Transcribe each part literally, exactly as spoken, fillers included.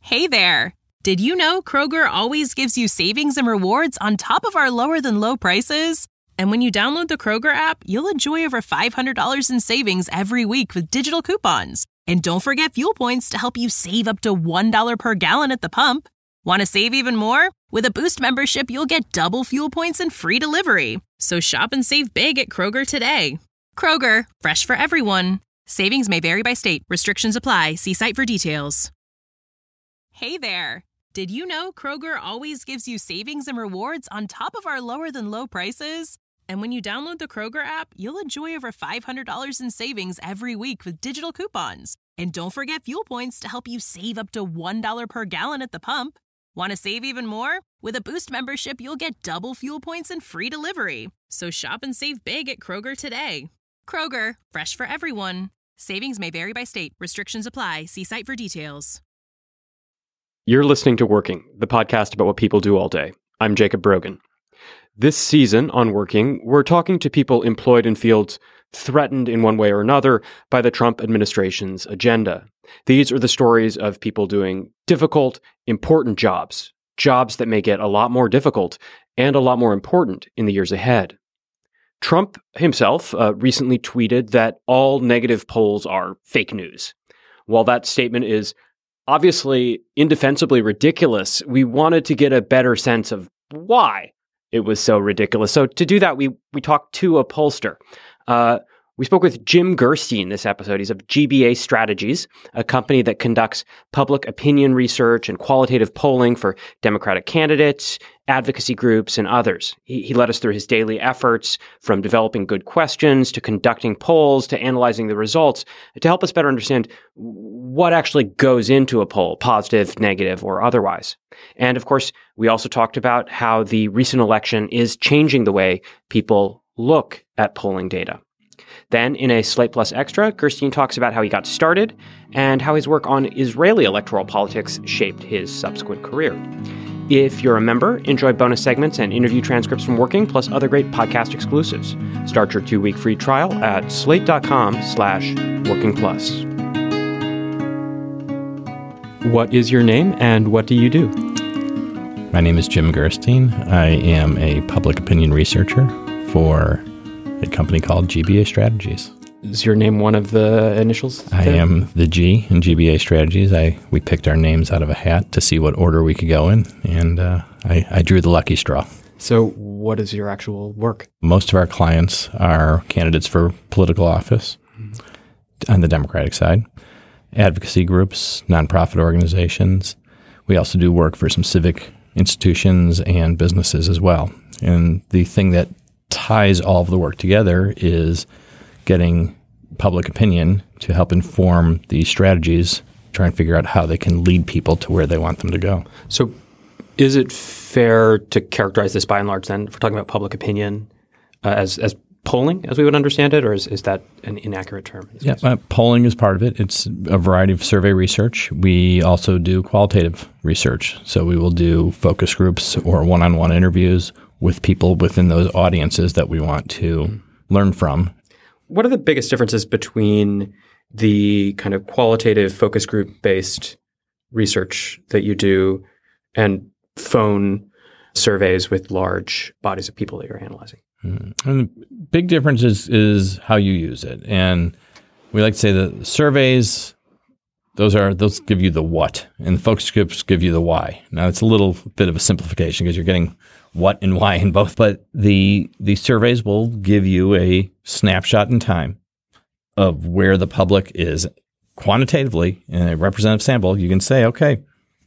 Hey there! Did you know Kroger always gives you savings and rewards on top of our lower-than-low prices? And when you download the Kroger app, you'll enjoy over five hundred dollars in savings every week with digital coupons. And don't forget fuel points to help you save up to one dollar per gallon at the pump. Want to save even more? With a Boost membership, you'll get double fuel points and free delivery. So shop and save big at Kroger today. Kroger, fresh for everyone. Savings may vary by state. Restrictions apply. See site for details. Hey there! Did you know Kroger always gives you savings and rewards on top of our lower-than-low prices? And when you download the Kroger app, you'll enjoy over five hundred dollars in savings every week with digital coupons. And don't forget fuel points to help you save up to one dollar per gallon at the pump. Want to save even more? With a Boost membership, you'll get double fuel points and free delivery. So shop and save big at Kroger today. Kroger, fresh for everyone. Savings may vary by state. Restrictions apply. See site for details. You're listening to Working, the podcast about what people do all day. I'm Jacob Brogan. This season on Working, we're talking to people employed in fields threatened in one way or another by the Trump administration's agenda. These are the stories of people doing difficult, important jobs, jobs that may get a lot more difficult and a lot more important in the years ahead. Trump himself uh, recently tweeted that all negative polls are fake news. While that statement is obviously indefensibly ridiculous, we wanted to get a better sense of why it was so ridiculous. So to do that, we we talked to a pollster. Uh, we spoke with Jim Gerstein this episode. He's of G B A Strategies, a company that conducts public opinion research and qualitative polling for Democratic candidates, advocacy groups, and others. He, he led us through his daily efforts, from developing good questions to conducting polls to analyzing the results, to help us better understand what actually goes into a poll, positive, negative, or otherwise. And of course, we also talked about how the recent election is changing the way people look at polling data. Then, in a Slate Plus Extra, Gerstein talks about how he got started and how his work on Israeli electoral politics shaped his subsequent career. If you're a member, enjoy bonus segments and interview transcripts from Working, plus other great podcast exclusives. Start your two-week free trial at slate.com slash working plus. What is your name and what do you do? My name is Jim Gerstein. I am a public opinion researcher for a company called G B A Strategies. Is your name one of the initials? I there? am the G in G B A Strategies. I we picked our names out of a hat to see what order we could go in, and uh, I, I drew the lucky straw. So what is your actual work? Most of our clients are candidates for political office mm-hmm. on the Democratic side, advocacy groups, nonprofit organizations. We also do work for some civic institutions and businesses as well. And the thing that ties all of the work together is getting public opinion to help inform the strategies, try and figure out how they can lead people to where they want them to go. So is it fair to characterize this by and large then, if we're talking about public opinion, uh, as as polling as we would understand it, or is, is that an inaccurate term? Yeah, uh, polling is part of it. It's a variety of survey research. We also do qualitative research. So we will do focus groups or one-on-one interviews with people within those audiences that we want to mm-hmm. learn from. What are the biggest differences between the kind of qualitative focus group based research that you do and phone surveys with large bodies of people that you're analyzing? Mm-hmm. And the big difference is, is how you use it. And we like to say that surveys, those are those give you the what, and the focus groups give you the why. Now, it's a little bit of a simplification because you're getting what and why in both, but the the surveys will give you a snapshot in time of where the public is quantitatively in a representative sample. You can say, okay,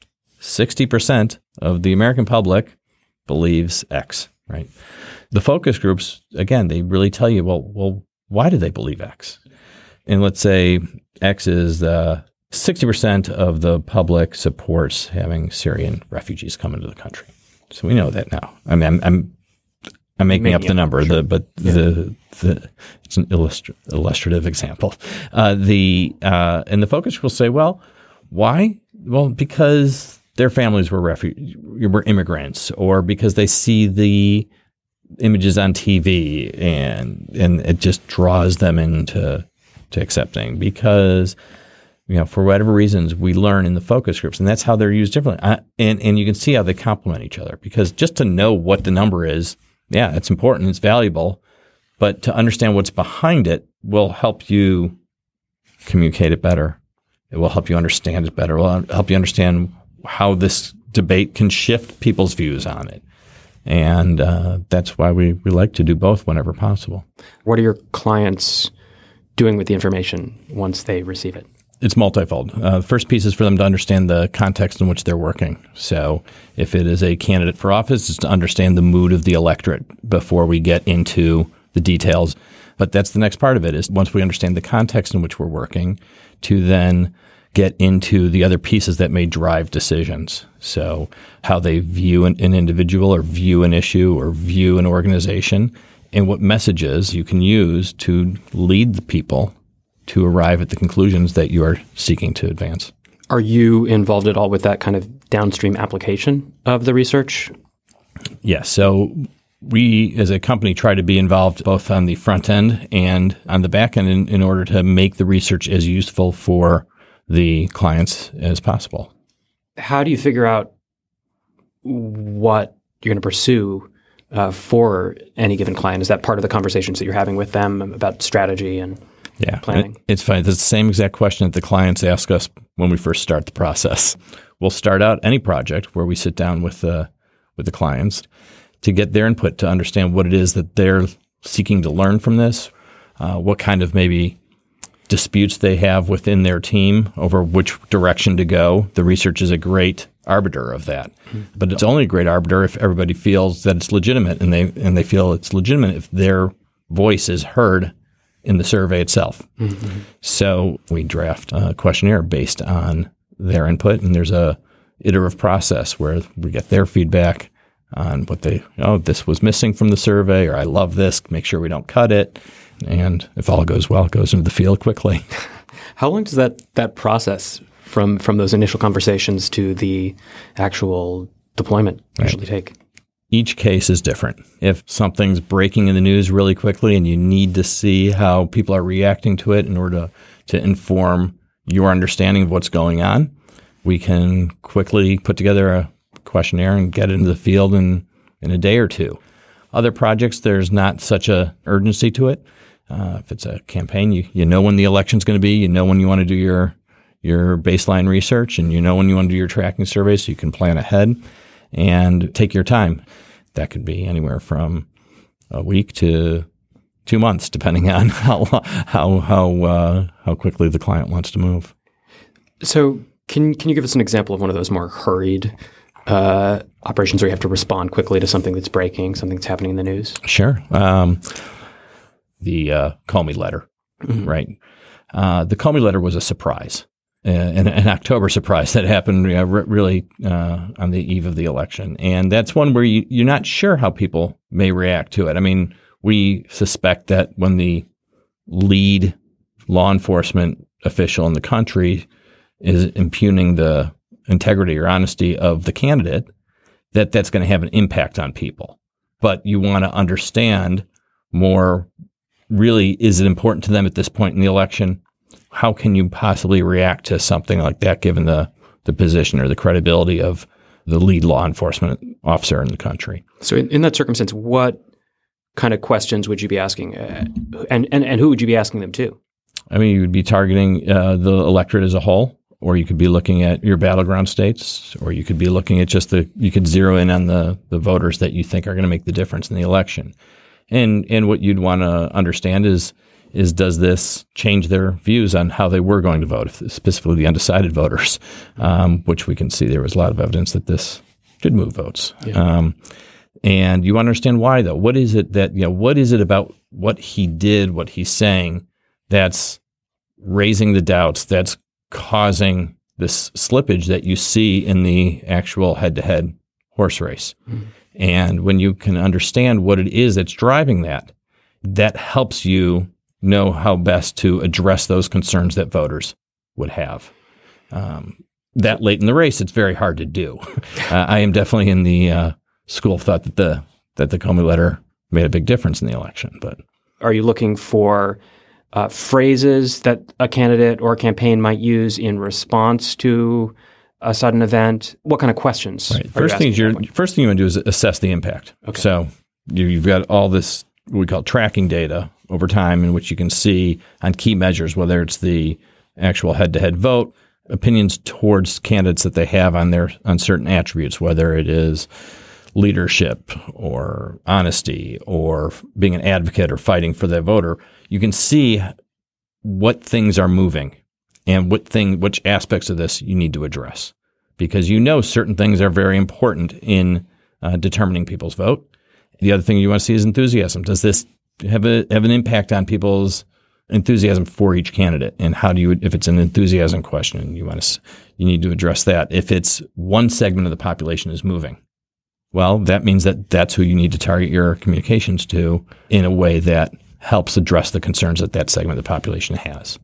sixty percent of the American public believes X, right? The focus groups, again, they really tell you, well, well, why do they believe X? And let's say X is uh, sixty percent of the public supports having Syrian refugees come into the country. So we know that now. I mean, I'm I'm, I'm making, making up the up, number, sure. the, but yeah. the the it's an illustri- illustrative example. Uh, the uh, and the focus will say, well, why? Well, because their families were refu- were immigrants, or because they see the images on T V and and it just draws them into to accepting, because you know, for whatever reasons, we learn in the focus groups, and that's how they're used differently. I, and and you can see how they complement each other, because just to know what the number is, yeah, it's important, it's valuable, but to understand what's behind it will help you communicate it better. It will help you understand it better. It will help you understand how this debate can shift people's views on it. And uh, that's why we, we like to do both whenever possible. What are your clients doing with the information once they receive it? It's multifold. Uh, the first piece is for them to understand the context in which they're working. So if it is a candidate for office, it's to understand the mood of the electorate before we get into the details. But that's the next part of it, is once we understand the context in which we're working, to then get into the other pieces that may drive decisions. So how they view an, an individual, or view an issue, or view an organization, and what messages you can use to lead the people to arrive at the conclusions that you are seeking to advance. Are you involved at all with that kind of downstream application of the research? Yes. So we, as a company, try to be involved both on the front end and on the back end in, in order to make the research as useful for the clients as possible. How do you figure out what you're going to pursue uh, for any given client? Is that part of the conversations that you're having with them about strategy and yeah, planning? It's funny. It's the same exact question that the clients ask us when we first start the process. We'll start out any project where we sit down with the with the clients to get their input, to understand what it is that they're seeking to learn from this, uh, what kind of maybe disputes they have within their team over which direction to go. The research is a great arbiter of that, mm-hmm. but it's only a great arbiter if everybody feels that it's legitimate, and they and they feel it's legitimate if their voice is heard in the survey itself. Mm-hmm. So we draft a questionnaire based on their input, and there's a iterative process where we get their feedback on what they, oh, this was missing from the survey, or I love this, make sure we don't cut it. And if all goes well, it goes into the field quickly. How long does that that process from from those initial conversations to the actual deployment usually right. take? Each case is different. If something's breaking in the news really quickly and you need to see how people are reacting to it in order to, to inform your understanding of what's going on, we can quickly put together a questionnaire and get it into the field in, in a day or two. Other projects, there's not such a urgency to it. Uh, if it's a campaign, you, you know when the election's going to be, you know when you want to do your your baseline research, and you know when you want to do your tracking survey, so you can plan ahead and take your time. That could be anywhere from a week to two months, depending on how how how uh, how quickly the client wants to move. So, can can you give us an example of one of those more hurried uh, operations where you have to respond quickly to something that's breaking, something that's happening in the news? Sure. Um, the uh, Comey letter, mm-hmm. right? Uh, the Comey letter was a surprise, uh, an, an October surprise that happened uh, re- really uh, on the eve of the election. And that's one where you, you're not sure how people may react to it. I mean, we suspect that when the lead law enforcement official in the country is impugning the integrity or honesty of the candidate, that that's going to have an impact on people. But you want to understand more, really, is it important to them at this point in the election? How can you possibly react to something like that, given the, the position or the credibility of the lead law enforcement officer in the country? So in, in that circumstance, what kind of questions would you be asking, uh, and, and, and who would you be asking them to? I mean, you would be targeting uh, the electorate as a whole, or you could be looking at your battleground states, or you could be looking at just the, you could zero in on the, the voters that you think are going to make the difference in the election. And and what you'd want to understand is, is does this change their views on how they were going to vote, specifically the undecided voters, um, which we can see there was a lot of evidence that this did move votes. Yeah. Um, and you understand why, though. What is it that, you know, what is it about what he did, what he's saying, that's raising the doubts, that's causing this slippage that you see in the actual head-to-head horse race? Mm-hmm. And when you can understand what it is that's driving that, that helps you know how best to address those concerns that voters would have. Um, that late in the race, it's very hard to do. uh, I am definitely in the uh, school of thought that the that the Comey letter made a big difference in the election. But are you looking for uh, phrases that a candidate or a campaign might use in response to a sudden event? What kind of questions? Right. First thing you're first thing you want to do is assess the impact. Okay. So you, you've got all this what we call tracking data over time, in which you can see on key measures whether it's the actual head-to-head vote, opinions towards candidates that they have on their on certain attributes, whether it is leadership or honesty or being an advocate or fighting for the voter. You can see what things are moving and what thing, which aspects of this you need to address, because you know certain things are very important in uh, determining people's vote. The other thing you want to see is enthusiasm. Does this have a have an impact on people's enthusiasm for each candidate? And how do you, if it's an enthusiasm question, you want to you need to address that. If it's one segment of the population is moving, well, that means that that's who you need to target your communications to in a way that helps address the concerns that that segment of the population has.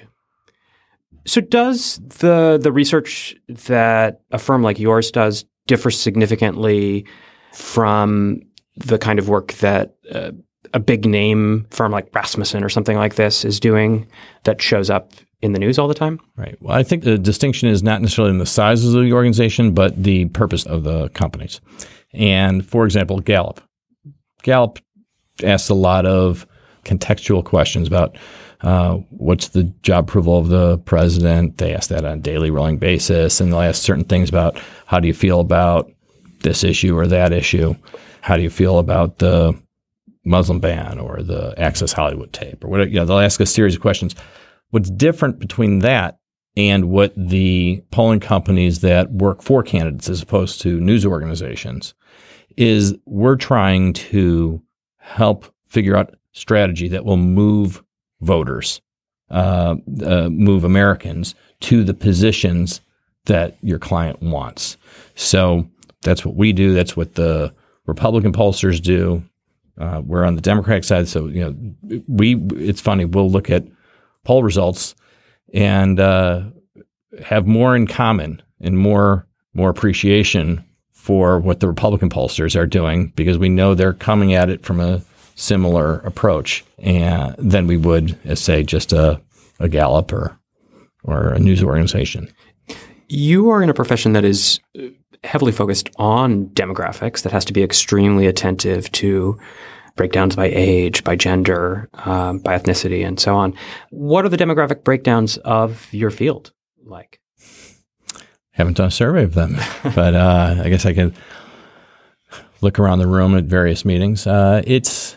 So does the the research that a firm like yours does differ significantly from the kind of work that uh, a big name firm like Rasmussen or something like this is doing that shows up in the news all the time? Right. Well, I think the distinction is not necessarily in the sizes of the organization, but the purpose of the companies. And for example, Gallup. Gallup asks a lot of contextual questions about Uh, what's the job approval of the president? They ask that on a daily rolling basis. And they'll ask certain things about how do you feel about this issue or that issue? How do you feel about the Muslim ban or the Access Hollywood tape or whatever? You know, they'll ask a series of questions. What's different between that and what the polling companies that work for candidates as opposed to news organizations is we're trying to help figure out strategy that will move voters, uh, uh, move Americans to the positions that your client wants. So that's what we do. That's what the Republican pollsters do. Uh, we're on the Democratic side. So, you know, we, it's funny, we'll look at poll results and uh, have more in common and more, more appreciation for what the Republican pollsters are doing because we know they're coming at it from a similar approach and than we would as say just a, a Gallup or or a news organization. You are in a profession that is heavily focused on demographics, that has to be extremely attentive to breakdowns by age, by gender, um, by ethnicity, and so on. What are the demographic breakdowns of your field like? Haven't done a survey of them, but uh, I guess I could look around the room at various meetings. Uh, it's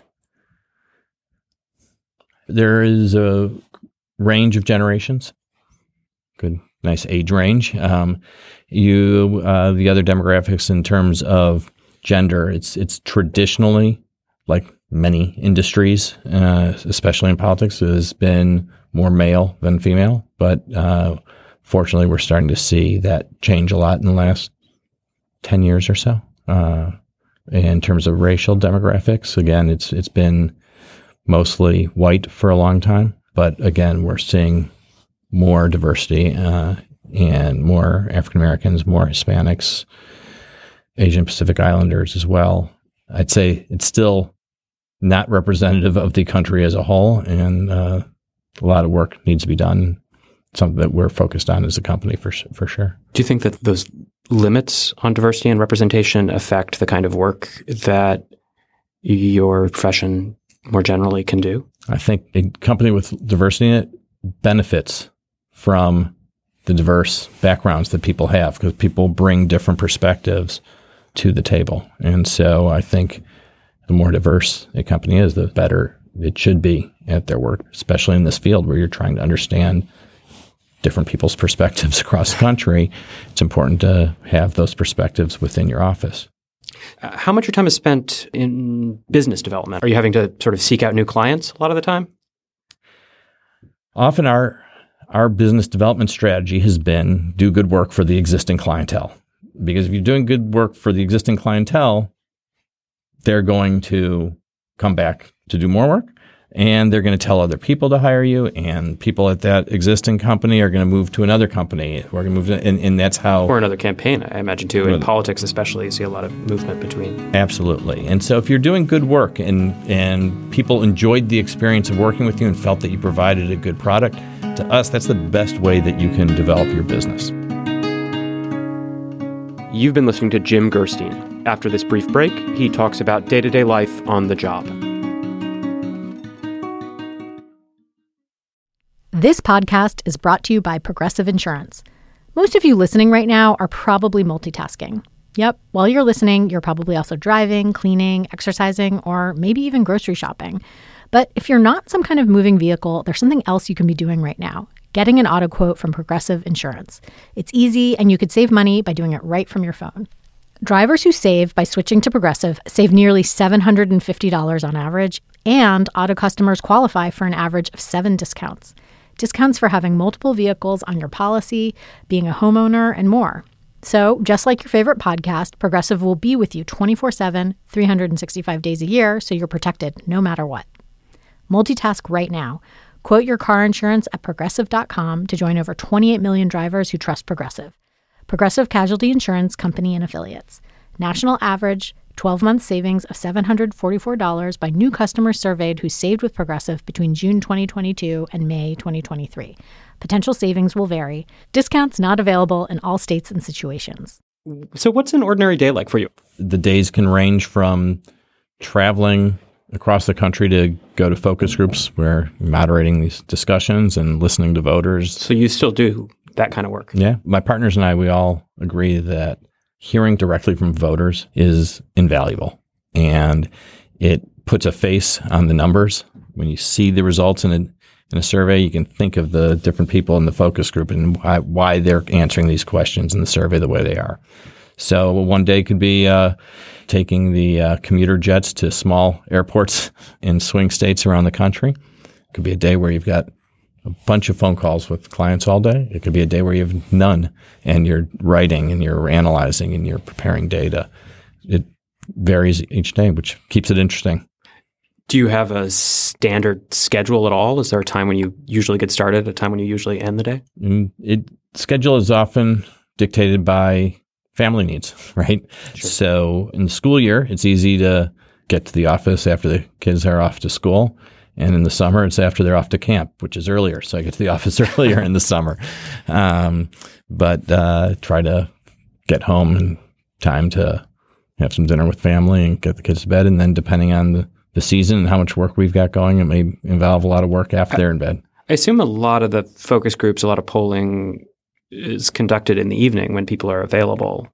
There is a range of generations, good, nice age range. Um, you, uh, the other demographics in terms of gender, it's it's traditionally, like many industries, uh, especially in politics, it has been more male than female. But uh, fortunately, we're starting to see that change a lot in the last ten years or so. Uh, in terms of racial demographics, again, it's it's been mostly white for a long time, but again, we're seeing more diversity uh, and more African Americans, more Hispanics, Asian Pacific Islanders as well. I'd say it's still not representative of the country as a whole, and uh, a lot of work needs to be done. Something that we're focused on as a company for for sure. Do you think that those limits on diversity and representation affect the kind of work that your profession more generally can do? I think a company with diversity in it benefits from the diverse backgrounds that people have because people bring different perspectives to the table. And so I think the more diverse a company is, the better it should be at their work, especially in this field where you're trying to understand different people's perspectives across the country. It's important to have those perspectives within your office. Uh, how much of your time is spent in business development? Are you having to sort of seek out new clients a lot of the time? Often our our business development strategy has been do good work for the existing clientele. Because if you're doing good work for the existing clientele, they're going to come back to do more work. and they're going to tell other people to hire you, and people at that existing company are going to move to another company. We're going to move to, and, and that's how... Or another campaign, I imagine, too. In politics especially, you see a lot of movement between. Absolutely. And so if you're doing good work and, and people enjoyed the experience of working with you and felt that you provided a good product, to us, that's the best way that you can develop your business. You've been listening to Jim Gerstein. After this brief break, he talks about day-to-day life on the job. This podcast is brought to you by Progressive Insurance. Most of you listening right now are probably multitasking. Yep, while you're listening, you're probably also driving, cleaning, exercising, or maybe even grocery shopping. But if you're not some kind of moving vehicle, there's something else you can be doing right now. Getting an auto quote from Progressive Insurance. It's easy, and you could save money by doing it right from your phone. Drivers who save by switching to Progressive save nearly seven hundred fifty dollars on average, and auto customers qualify for an average of seven discounts. Discounts for having multiple vehicles on your policy, being a homeowner, and more. So, just like your favorite podcast, Progressive will be with you twenty-four seven, three hundred sixty-five days a year, so you're protected no matter what. Multitask right now. Quote your car insurance at Progressive dot com to join over twenty-eight million drivers who trust Progressive. Progressive Casualty Insurance Company and Affiliates. National average twelve-month savings of seven hundred forty-four dollars by new customers surveyed who saved with Progressive between June twenty twenty-two and May twenty twenty-three. Potential savings will vary. Discounts not available in all states and situations. So what's an ordinary day like for you? The days can range from traveling across the country to go to focus groups where you're moderating these discussions and listening to voters. So you still do that kind of work? Yeah. My partners and I, we all agree that hearing directly from voters is invaluable. And it puts a face on the numbers. When you see the results in a, in a survey, you can think of the different people in the focus group and why, why they're answering these questions in the survey the way they are. So one day could be uh, taking the uh, commuter jets to small airports in swing states around the country. It could be a day where you've got a bunch of phone calls with clients all day. It could be a day where you have none and you're writing and you're analyzing and you're preparing data. It varies each day, which keeps it interesting. Do you have a standard schedule at all? Is there a time when you usually get started, a time when you usually end the day? Mm, it schedule is often dictated by family needs, right? Sure. So in the school year, it's easy to get to the office after the kids are off to school. And in the summer, it's after they're off to camp, which is earlier. So I get to the office earlier in the summer. Um, but uh, try to get home in time to have some dinner with family and get the kids to bed. And then depending on the, the season and how much work we've got going, it may involve a lot of work after I, they're in bed. I assume a lot of the focus groups, a lot of polling is conducted in the evening when people are available.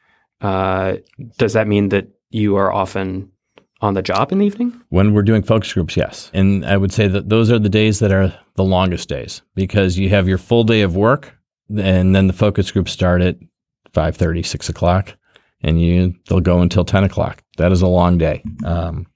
Uh, does that mean that you are often on the job in the evening? When we're doing focus groups, yes. And I would say that those are the days that are the longest days because you have your full day of work and then the focus groups start at five thirty, six o'clock, and you they'll go until ten o'clock. That is a long day. Um,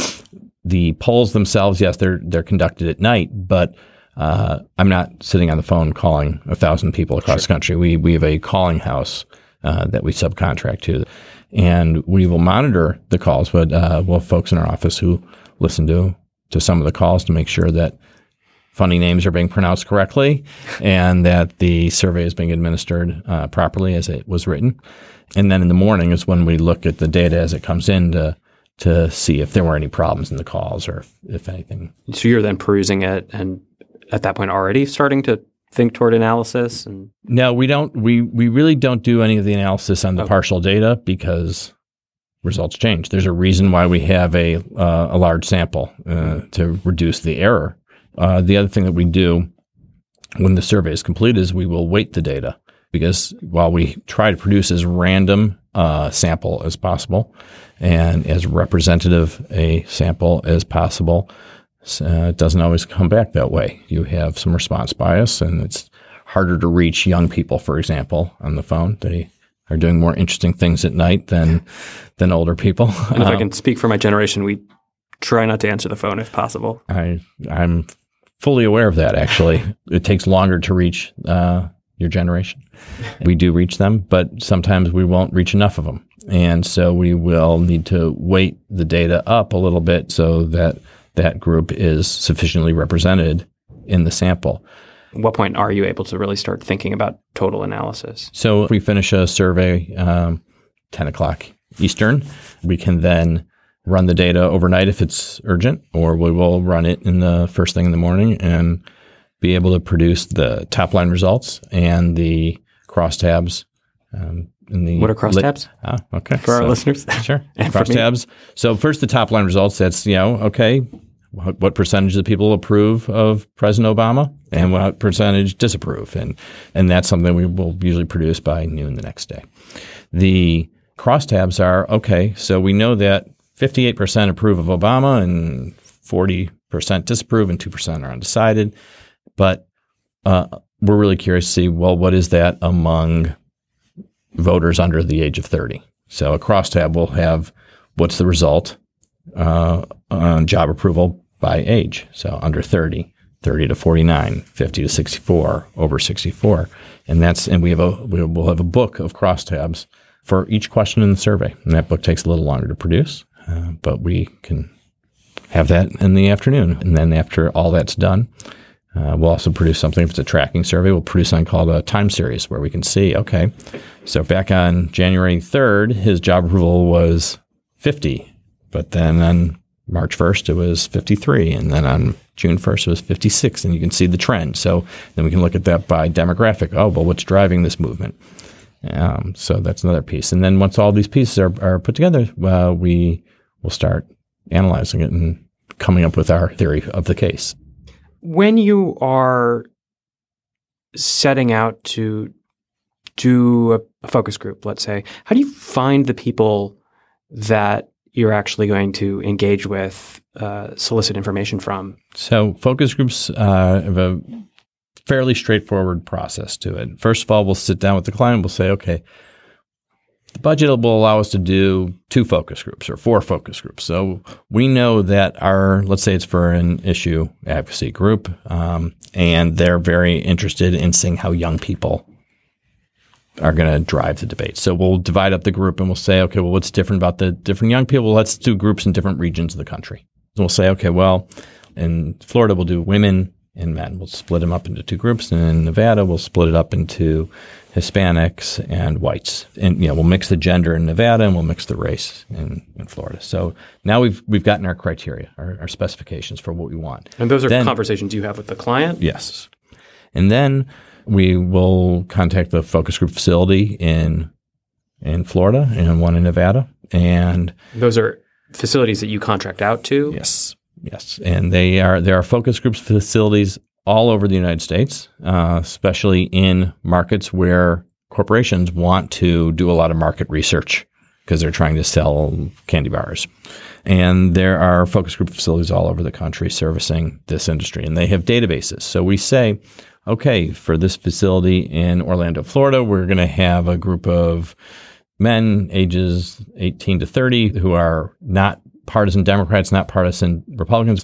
the polls themselves, yes, they're they're conducted at night, but uh, I'm not sitting on the phone calling a thousand people across sure. the country. We we have a calling house uh, that we subcontract to. And we will monitor the calls, but uh, we'll have folks in our office who listen to to some of the calls to make sure that funny names are being pronounced correctly and that the survey is being administered uh, properly as it was written. And then in the morning is when we look at the data as it comes in to to see if there were any problems in the calls or if, if anything. So you're then perusing it and at that point already starting to think toward analysis? And no, we don't. We we really don't do any of the analysis on the okay. partial data because results change. There's a reason why we have a uh, a large sample uh, to reduce the error. Uh, the other thing that we do when the survey is complete is we will weight the data because while we try to produce as random uh, sample as possible and as representative a sample as possible, Uh, it doesn't always come back that way. You have some response bias, and it's harder to reach young people, for example, on the phone. They are doing more interesting things at night than than older people. And if um, I can speak for my generation, we try not to answer the phone if possible. I, I'm fully aware of that, actually. It takes longer to reach uh, your generation. We do reach them, but sometimes we won't reach enough of them. And so we will need to weight the data up a little bit so that that group is sufficiently represented in the sample. At what point are you able to really start thinking about total analysis? So if we finish a survey um, ten o'clock Eastern, we can then run the data overnight if it's urgent, or we will run it in the first thing in the morning and be able to produce the top line results and the crosstabs. Um, in the what are crosstabs? Ah, okay. For so, our listeners? Sure. And crosstabs. So first the top line results, that's, you know, okay, what, what percentage of people approve of President Obama and what percentage disapprove? And, and that's something we will usually produce by noon the next day. The crosstabs are, okay, so we know that fifty-eight percent approve of Obama and forty percent disapprove and two percent are undecided. But uh, we're really curious to see, well, what is that among voters under the age of thirty? So a crosstab will have what's the result uh, on job approval by age. So under thirty, thirty to forty-nine, fifty to sixty-four, over sixty-four. And that's and we have a we will have a book of crosstabs for each question in the survey. And that book takes a little longer to produce, uh, but we can have that in the afternoon. And then after all that's done, Uh, we'll also produce something, if it's a tracking survey, we'll produce something called a time series where we can see, okay, so back on January third, his job approval was fifty, but then on March first, it was fifty-three, and then on June first, it was fifty-six, and you can see the trend. So then we can look at that by demographic. Oh, well, what's driving this movement? Um, so that's another piece. And then once all these pieces are, are put together, uh, we will start analyzing it and coming up with our theory of the case. When you are setting out to do a, a focus group, let's say, how do you find the people that you're actually going to engage with, uh, solicit information from? So focus groups uh, have a fairly straightforward process to it. First of all, we'll sit down with the client. We'll say, okay, the budget will allow us to do two focus groups or four focus groups. So we know that our, let's say it's for an issue advocacy group, um, and they're very interested in seeing how young people are going to drive the debate. So we'll divide up the group and we'll say, okay, well, what's different about the different young people? Let's do groups in different regions of the country. And we'll say, okay, well, in Florida, we'll do women and men. We'll split them up into two groups. And in Nevada, we'll split it up into Hispanics and whites. And, you know, we'll mix the gender in Nevada and we'll mix the race in, in Florida. So now we've we've gotten our criteria, our, our specifications for what we want. And those are then, conversations you have with the client? Yes. And then we will contact the focus group facility in in Florida and one in Nevada. And those are facilities that you contract out to? Yes. Yes. And they are there are focus groups facilities all over the United States, uh, especially in markets where corporations want to do a lot of market research because they're trying to sell candy bars. And there are focus group facilities all over the country servicing this industry, and they have databases. So we say, okay, for this facility in Orlando, Florida, we're going to have a group of men ages eighteen to thirty who are not partisan Democrats, not partisan Republicans,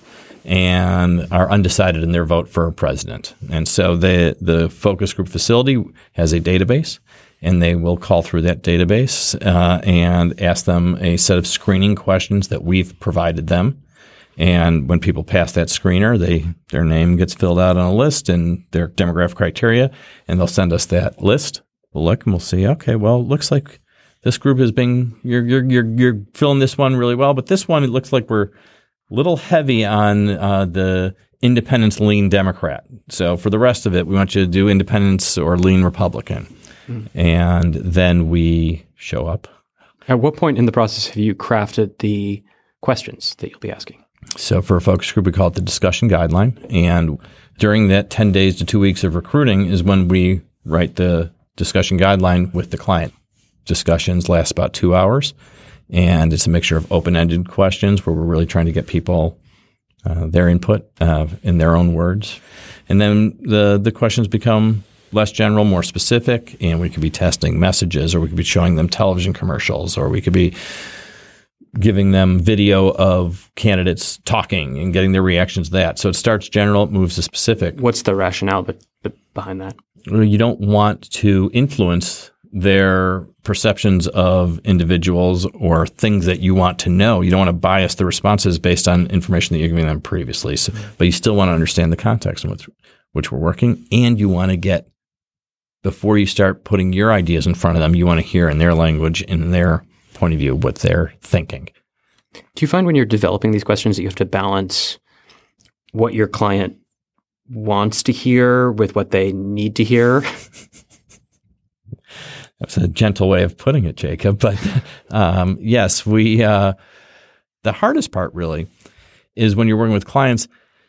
and are undecided in their vote for president. And so the the focus group facility has a database, and they will call through that database uh, and ask them a set of screening questions that we've provided them. And when people pass that screener, they their name gets filled out on a list and their demographic criteria, and they'll send us that list. We'll look and we'll see, okay, well, it looks like this group has been, you're, you're, you're, you're filling this one really well, but this one, it looks like we're a little heavy on uh, the independence lean Democrat. So for the rest of it, we want you to do independence or lean Republican. Mm. And then we show up. At what point in the process have you crafted the questions that you'll be asking? So for a focus group, we call it the discussion guideline. And during that ten days to two weeks of recruiting is when we write the discussion guideline with the client. Discussions last about two hours, and it's a mixture of open-ended questions where we're really trying to get people uh, their input uh, in their own words. And then the the questions become less general, more specific, and we could be testing messages, or we could be showing them television commercials, or we could be giving them video of candidates talking and getting their reactions to that. So it starts general, it moves to specific. What's the rationale be- be- behind that? You don't want to influence their perceptions of individuals or things that you want to know. You don't want to bias the responses based on information that you're giving them previously. So, but you still want to understand the context in which, which we're working, and you want to get, before you start putting your ideas in front of them, you want to hear in their language, in their point of view, what they're thinking. Do you find when you're developing these questions that you have to balance what your client wants to hear with what they need to hear? That's a gentle way of putting it, Jacob. But um, yes, we. Uh, the hardest part really is when you're working with clients.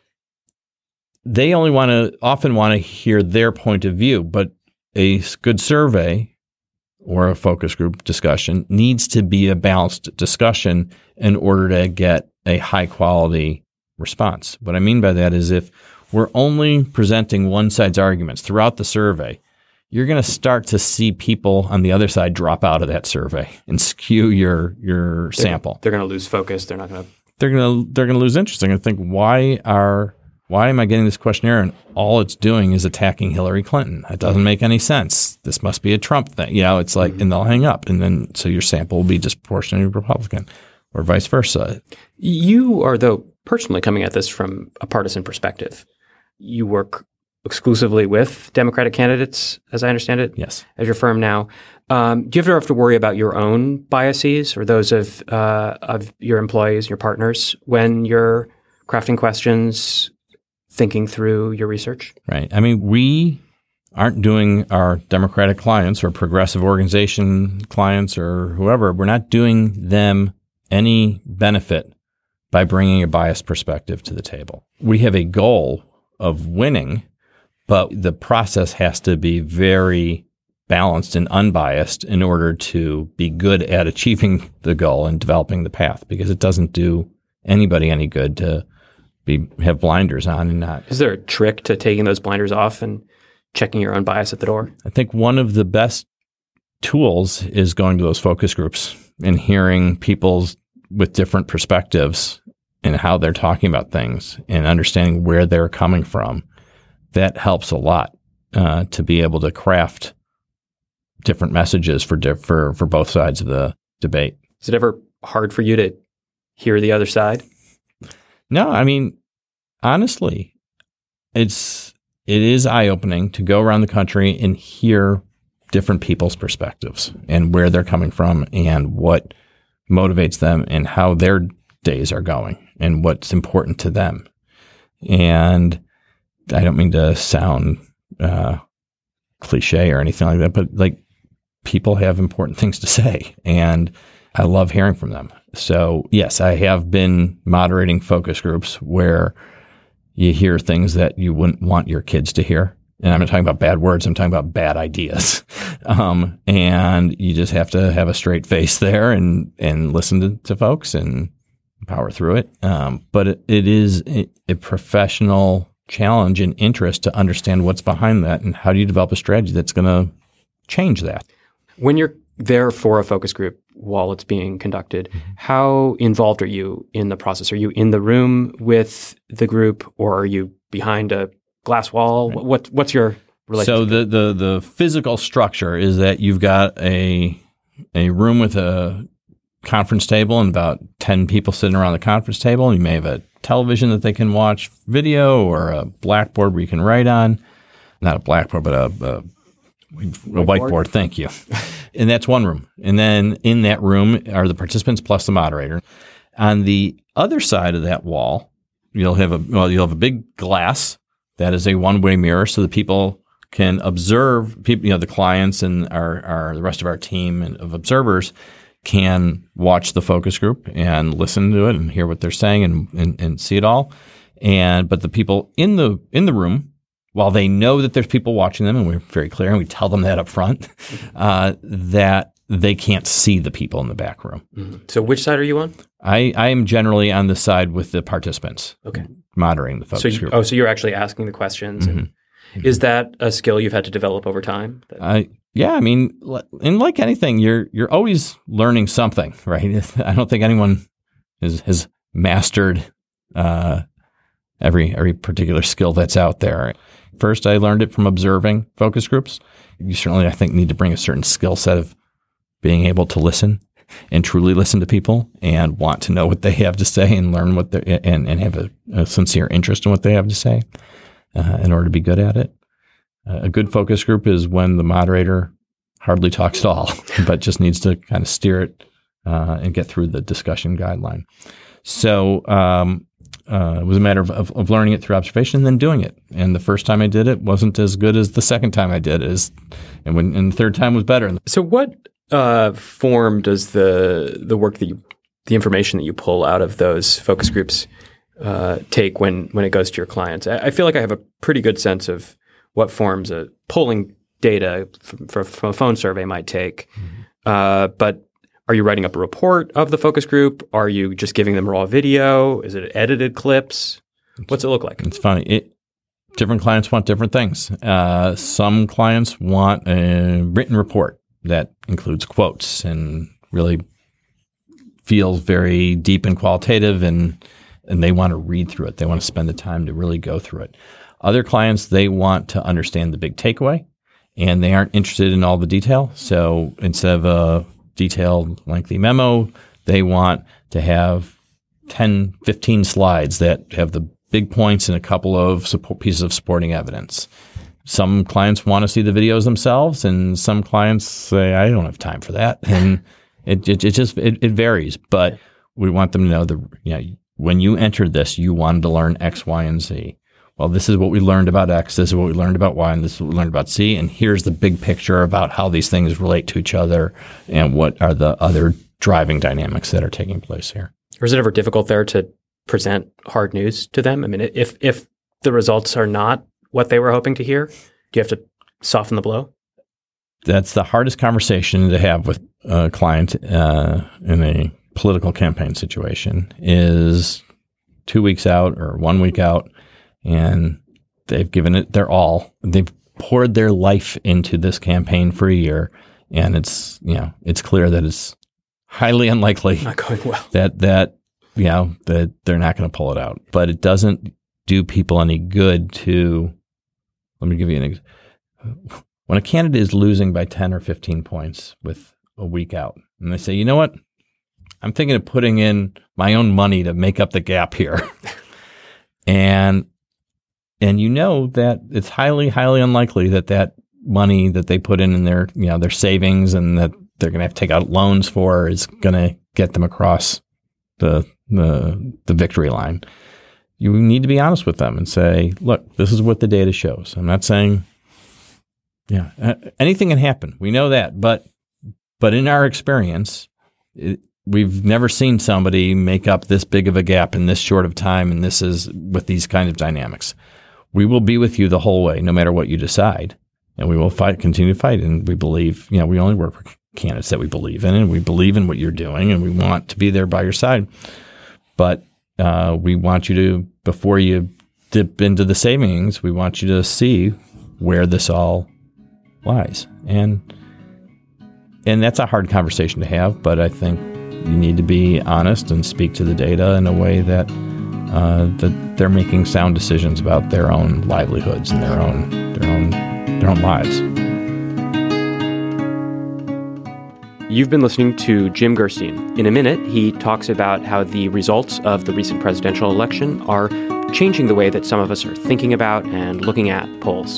They only want to often want to hear their point of view, but a good survey or a focus group discussion needs to be a balanced discussion in order to get a high quality response. What I mean by that is if we're only presenting one side's arguments throughout the survey, you're going to start to see people on the other side drop out of that survey and skew your your they're, sample. They're going to lose focus. They're not going to. They're going to they're going to lose interest. They're going to think, why are why am I getting this questionnaire and all it's doing is attacking Hillary Clinton? It doesn't make any sense. This must be a Trump thing. You know, it's like, mm-hmm. and they'll hang up, and then so your sample will be disproportionately Republican, or vice versa. You are, though, personally coming at this from a partisan perspective. You work exclusively with Democratic candidates, as I understand it. Yes. At your firm now. Um, do you ever have to worry about your own biases or those of uh, of your employees, your partners, when you're crafting questions, thinking through your research? Right. I mean, we aren't doing our Democratic clients or progressive organization clients or whoever, we're not doing them any benefit by bringing a biased perspective to the table. We have a goal of winning, but the process has to be very balanced and unbiased in order to be good at achieving the goal and developing the path, because it doesn't do anybody any good to be have blinders on and not. Is there a trick to taking those blinders off and checking your own bias at the door? I think one of the best tools is going to those focus groups and hearing people's with different perspectives and how they're talking about things and understanding where they're coming from. That helps a lot uh, to be able to craft different messages for diff- for for both sides of the debate. Is it ever hard for you to hear the other side? No, I mean, honestly, it's it is eye-opening to go around the country and hear different people's perspectives and where they're coming from and what motivates them and how their days are going and what's important to them. And I don't mean to sound uh, cliche or anything like that, but like people have important things to say, and I love hearing from them. So yes, I have been moderating focus groups where you hear things that you wouldn't want your kids to hear. And I'm not talking about bad words. I'm talking about bad ideas. Um, and you just have to have a straight face there and, and listen to, to folks and power through it. Um, but it, it is a, a professional challenge and interest to understand what's behind that and how do you develop a strategy that's going to change that. When you're there for a focus group while it's being conducted, mm-hmm. how involved are you in the process? Are you in the room with the group, or are you behind a glass wall? Right. What what's your relationship? So the, the the physical structure is that you've got a a room with a conference table and about ten people sitting around the conference table. You may have a television that they can watch video, or a blackboard where you can write on. Not a blackboard, but a, a, a whiteboard. whiteboard. Thank you. And that's one room. And then in that room are the participants plus the moderator. On the other side of that wall, you'll have a well, you'll have a big glass that is a one-way mirror, so that people can observe. People, you know, the clients and our, our the rest of our team and of observers can watch the focus group and listen to it and hear what they're saying and, and, and see it all. And but the people in the in the room, while they know that there's people watching them, and we're very clear and we tell them that up front, uh, that they can't see the people in the back room. Mm-hmm. So which side are you on? I, I am generally on the side with the participants. Okay. Moderating the focus so you, group. Oh, so you're actually asking the questions. Mm-hmm. And mm-hmm. Is that a skill you've had to develop over time? I Yeah, I mean, and like anything, you're you're always learning something, right? I don't think anyone has has mastered uh, every every particular skill that's out there. First, I learned it from observing focus groups. You certainly, I think, need to bring a certain skill set of being able to listen and truly listen to people and want to know what they have to say and learn what they and, and have a, a sincere interest in what they have to say uh, in order to be good at it. Uh, a good focus group is when the moderator hardly talks at all, but just needs to kind of steer it uh, and get through the discussion guideline. So um, uh, it was a matter of, of, of learning it through observation and then doing it. And the first time I did it wasn't as good as the second time I did it. And, when, and the third time was better. So what uh, form does the the work that you, the information that you pull out of those focus groups uh, take when, when it goes to your clients? I, I feel like I have a pretty good sense of what forms a polling data from, from a phone survey might take. Mm-hmm. Uh, but are you writing up a report of the focus group? Are you just giving them raw video? Is it edited clips? What's it look like? It's funny. It, different clients want different things. Uh, some clients want a written report that includes quotes and really feels very deep and qualitative, and and they want to read through it. They want to spend the time to really go through it. Other clients, they want to understand the big takeaway, and they aren't interested in all the detail. So instead of a detailed, lengthy memo, they want to have ten, fifteen slides that have the big points and a couple of support, pieces of supporting evidence. Some clients want to see the videos themselves, and some clients say, I don't have time for that. And it, it, it just, it, it varies. But we want them to know that, you know, when you entered this, you wanted to learn X, Y, and Z. Well, this is what we learned about X, this is what we learned about Y, and this is what we learned about Z, and here's the big picture about how these things relate to each other and what are the other driving dynamics that are taking place here. Or is it ever difficult there to present hard news to them? I mean, if if the results are not what they were hoping to hear, do you have to soften the blow? That's the hardest conversation to have with a client uh, in a political campaign situation is two weeks out or one week out, and they've given it their all. They've poured their life into this campaign for a year, and it's, you know, it's clear that it's highly unlikely not going well. that that you know that they're not going to pull it out. But it doesn't do people any good to. Let me give you an example. When a candidate is losing by ten or fifteen points with a week out, and they say, you know what, I'm thinking of putting in my own money to make up the gap here, and. And you know that it's highly, highly unlikely that that money that they put in in their, you know, their savings and that they're going to have to take out loans for is going to get them across the, the the victory line. You need to be honest with them and say, look, this is what the data shows. I'm not saying, yeah, anything can happen. We know that, but but in our experience, it, we've never seen somebody make up this big of a gap in this short of time, and this is with these kind of dynamics. We will be with you the whole way, no matter what you decide, and we will fight, continue to fight. And we believe, you know, we only work with candidates that we believe in, and we believe in what you're doing, and we want to be there by your side. But uh, we want you to, before you dip into the savings, we want you to see where this all lies, and and that's a hard conversation to have. But I think you need to be honest and speak to the data in a way that. Uh, that they're making sound decisions about their own livelihoods and their own their own their own lives. You've been listening to Jim Gerstein. In a minute, he talks about how the results of the recent presidential election are changing the way that some of us are thinking about and looking at polls.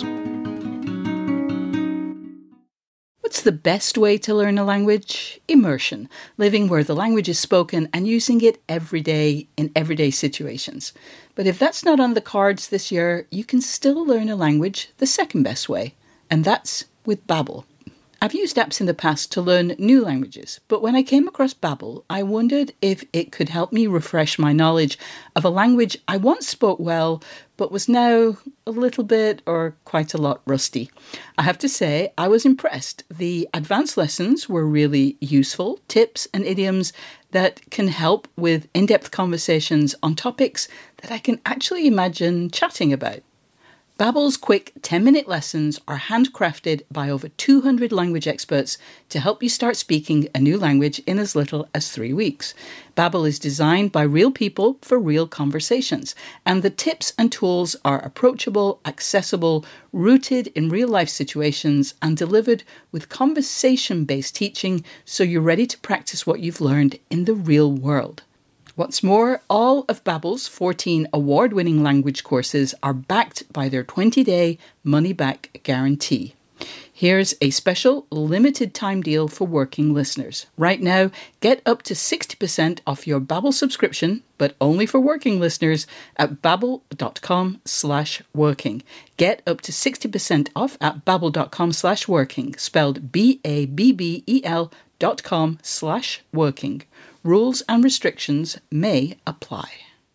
What's the best way to learn a language? Immersion, living where the language is spoken and using it every day in everyday situations. But if that's not on the cards this year, you can still learn a language the second best way, and that's with Babbel. I've used apps in the past to learn new languages, but when I came across Babbel, I wondered if it could help me refresh my knowledge of a language I once spoke well, but was now a little bit or quite a lot rusty. I have to say, I was impressed. The advanced lessons were really useful, tips and idioms that can help with in-depth conversations on topics that I can actually imagine chatting about. Babbel's quick ten-minute lessons are handcrafted by over two hundred language experts to help you start speaking a new language in as little as three weeks. Babbel is designed by real people for real conversations, and the tips and tools are approachable, accessible, rooted in real-life situations, and delivered with conversation-based teaching so you're ready to practice what you've learned in the real world. What's more, all of Babbel's fourteen award-winning language courses are backed by their twenty-day money-back guarantee. Here's a special limited-time deal for working listeners. Right now, get up to sixty percent off your Babbel subscription, but only for working listeners, at babbel.com slash working. Get up to sixty percent off at babbel.com slash working, spelled B A B B E L dot com slash working. Rules and restrictions may apply.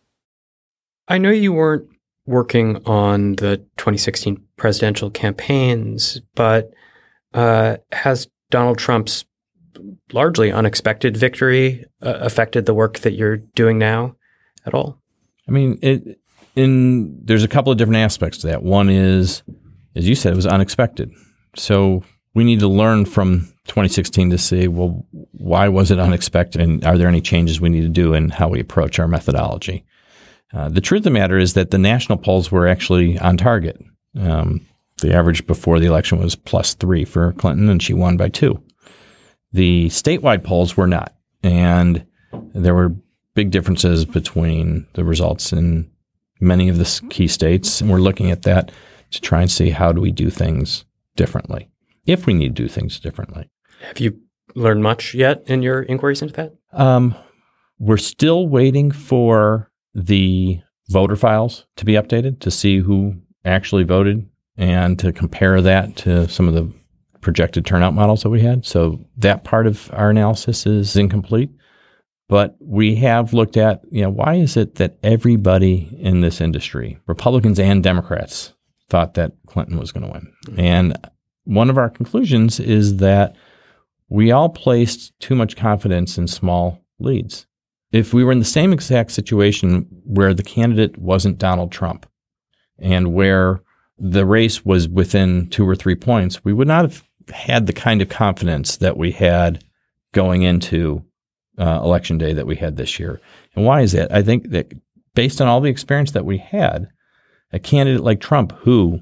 I know you weren't working on the twenty sixteen presidential campaigns, but uh, has Donald Trump's largely unexpected victory uh, affected the work that you're doing now at all? I mean, it, in there's a couple of different aspects to that. One is, as you said, it was unexpected. So we need to learn from twenty sixteen to see, well, why was it unexpected, and are there any changes we need to do in how we approach our methodology? Uh, the truth of the matter is that the national polls were actually on target. Um, the average before the election was plus three for Clinton, and she won by two. The statewide polls were not, and there were big differences between the results in many of the key states, and we're looking at that to try and see how do we do things differently, if we need to do things differently. Have you learned much yet in your inquiries into that? Um, we're still waiting for the voter files to be updated to see who actually voted and to compare that to some of the projected turnout models that we had. So that part of our analysis is incomplete. But we have looked at, you know, why is it that everybody in this industry, Republicans and Democrats, thought that Clinton was going to win? Mm-hmm. And one of our conclusions is that we all placed too much confidence in small leads. If we were in the same exact situation where the candidate wasn't Donald Trump and where the race was within two or three points, we would not have had the kind of confidence that we had going into uh, Election Day that we had this year. And why is that? I think that based on all the experience that we had, a candidate like Trump who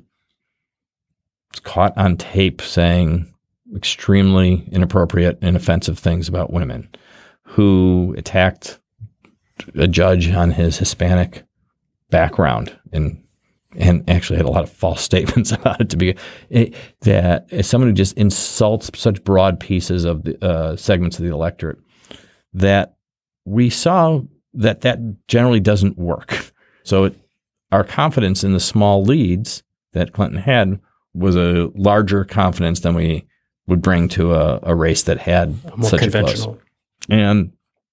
was caught on tape saying extremely inappropriate and offensive things about women, who attacked a judge on his Hispanic background and and actually had a lot of false statements about it to be it, that as someone who just insults such broad pieces of the uh, segments of the electorate, that we saw that that generally doesn't work. So it, our confidence in the small leads that Clinton had was a larger confidence than we would bring to a, a race that had more such conventional. a close. And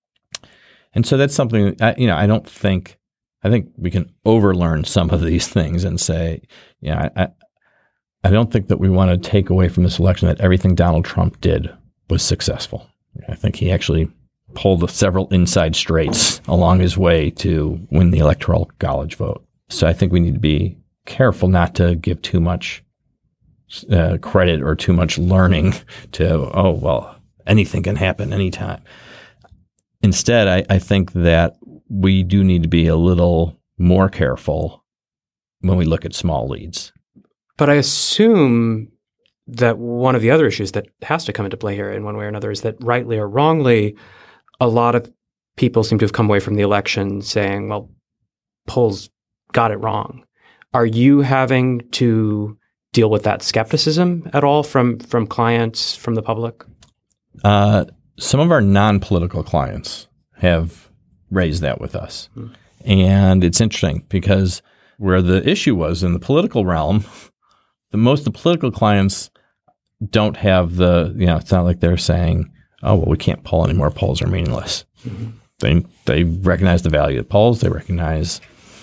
and so that's something I, you know. I don't think I think we can overlearn some of these things and say, yeah, I, I don't think that we want to take away from this election that everything Donald Trump did was successful. I think he actually pulled several inside straights along his way to win the Electoral College vote. So I think we need to be careful not to give too much uh, credit or too much learning to, oh, well, anything can happen anytime. Instead, I, I think that we do need to be a little more careful when we look at small leads. But I assume that one of the other issues that has to come into play here in one way or another is that rightly or wrongly, a lot of people seem to have come away from the election saying, well, polls got it wrong. Are you having to deal with that skepticism at all from, from clients, from the public? Uh, some of our non-political clients have raised that with us. Hmm. And it's interesting because where the issue was in the political realm, the most of the political clients don't have the, you know, it's not like they're saying, oh, well, we can't poll anymore. Polls are meaningless. Mm-hmm. They they recognize the value of polls. They recognize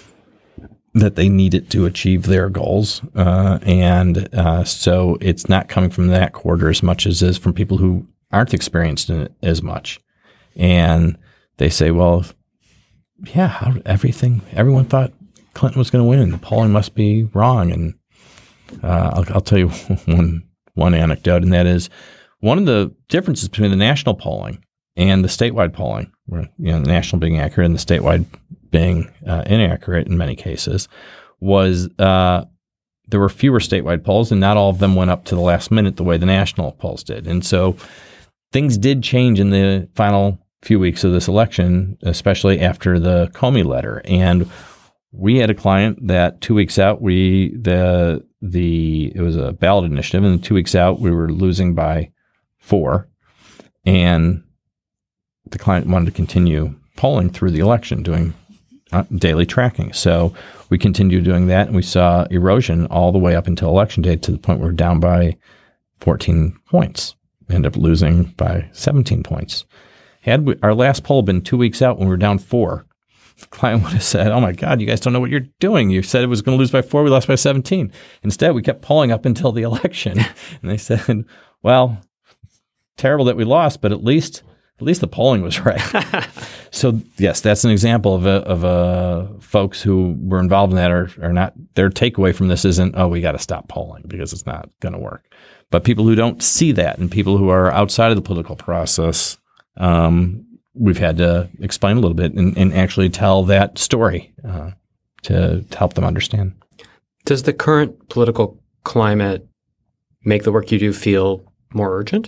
that they need it to achieve their goals. Uh, and uh, so it's not coming from that quarter as much as is from people who aren't experienced in it as much. And they say, well, yeah, how, everything, everyone thought Clinton was going to win. The polling must be wrong. And uh, I'll, I'll tell you one one anecdote, and that is one of the differences between the national polling and the statewide polling, where you know the national being accurate and the statewide being uh, inaccurate in many cases, was uh, there were fewer statewide polls, and not all of them went up to the last minute the way the national polls did. And so things did change in the final few weeks of this election, especially after the Comey letter. And we had a client that two weeks out, we the the it was a ballot initiative, and two weeks out we were losing by four, and the client wanted to continue polling through the election, doing uh, daily tracking. So we continued doing that, and we saw erosion all the way up until election day, to the point where we're down by fourteen points. We ended up losing by seventeen points. Had we, our last poll been two weeks out when we were down four, the client would have said, "Oh my God, you guys don't know what you're doing. You said it was going to lose by four. We lost by seventeen. Instead, we kept polling up until the election." And they said, "Well, terrible that we lost, but at least at least the polling was right." So yes, that's an example of a, of a folks who were involved in that are, are not, their takeaway from this isn't, oh, we got to stop polling because it's not going to work. But people who don't see that, and people who are outside of the political process, um, we've had to explain a little bit and, and actually tell that story uh, to, to help them understand. Does the current political climate make the work you do feel more urgent?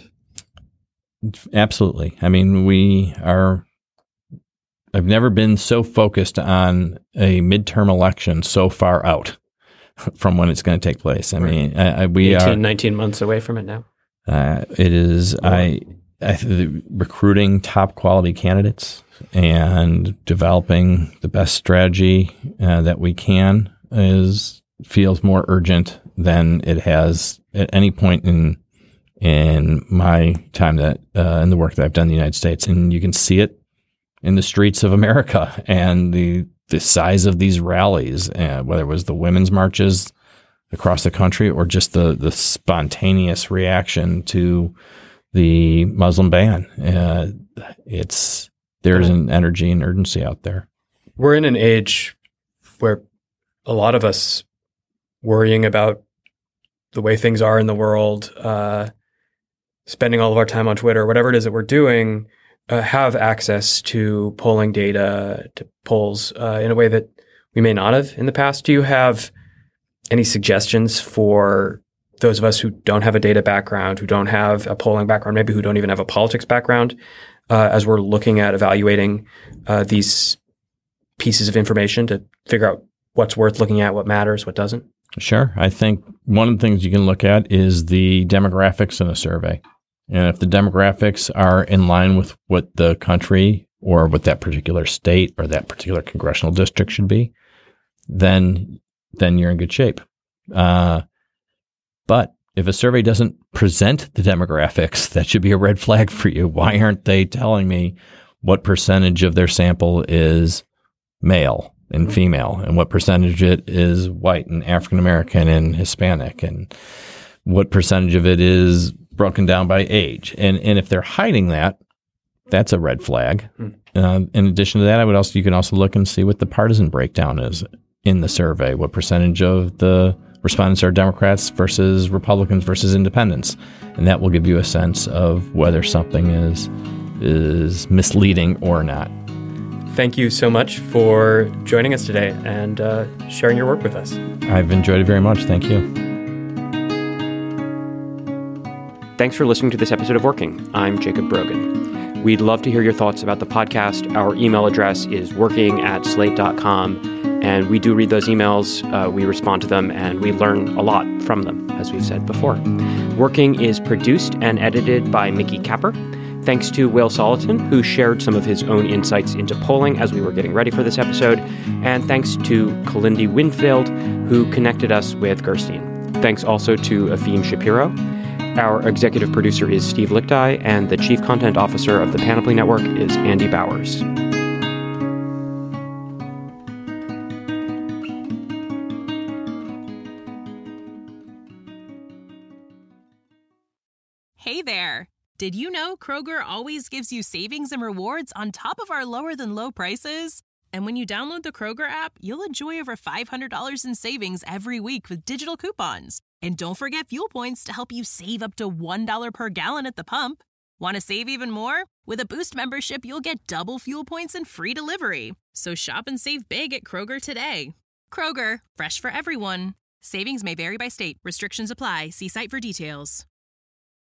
Absolutely. I mean, we are, I've never been so focused on a midterm election so far out from when it's going to take place. I mean, I, I, we eighteen, are nineteen months away from it now. Uh, it is, oh. I, I the recruiting top quality candidates and developing the best strategy uh, that we can is feels more urgent than it has at any point in in my time that uh, in the work that I've done in the United States. And you can see it in the streets of America and the the size of these rallies, uh, whether it was the women's marches across the country or just the the spontaneous reaction to the Muslim ban. Uh, it's there's an energy and urgency out there. We're in an age where a lot of us worrying about the way things are in the world, uh, spending all of our time on Twitter, whatever it is that we're doing, uh, have access to polling data, to polls uh, in a way that we may not have in the past. Do you have any suggestions for those of us who don't have a data background, who don't have a polling background, maybe who don't even have a politics background, uh, as we're looking at evaluating uh, these pieces of information to figure out what's worth looking at, what matters, what doesn't? Sure. I think one of the things you can look at is the demographics in a survey. And if the demographics are in line with what the country or what that particular state or that particular congressional district should be, then then you're in good shape. Uh, but if a survey doesn't present the demographics, that should be a red flag for you. Why aren't they telling me what percentage of their sample is male and female, and what percentage it is white and African American and Hispanic, and what percentage of it is broken down by age? And and if they're hiding that, that's a red flag. Hmm. Uh, in addition to that, I would also you can also look and see what the partisan breakdown is in the survey. What percentage of the respondents are Democrats versus Republicans versus independents, and that will give you a sense of whether something is is misleading or not. Thank you so much for joining us today and uh, sharing your work with us. I've enjoyed it very much. Thank you. Thanks for listening to this episode of Working. I'm Jacob Brogan. We'd love to hear your thoughts about the podcast. Our email address is working at slate dot com, and we do read those emails. Uh, we respond to them, and we learn a lot from them, as we've said before. Working is produced and edited by Mickey Capper. Thanks to Will Soliton, who shared some of his own insights into polling as we were getting ready for this episode. And thanks to Kalindi Winfield, who connected us with Gerstein. Thanks also to Efim Shapiro. Our executive producer is Steve Lichtai, and the chief content officer of the Panoply Network is Andy Bowers. Hey there. Did you know Kroger always gives you savings and rewards on top of our lower than low prices? And when you download the Kroger app, you'll enjoy over five hundred dollars in savings every week with digital coupons. And don't forget fuel points to help you save up to one dollar per gallon at the pump. Want to save even more? With a Boost membership, you'll get double fuel points and free delivery. So shop and save big at Kroger today. Kroger, fresh for everyone. Savings may vary by state. Restrictions apply. See site for details.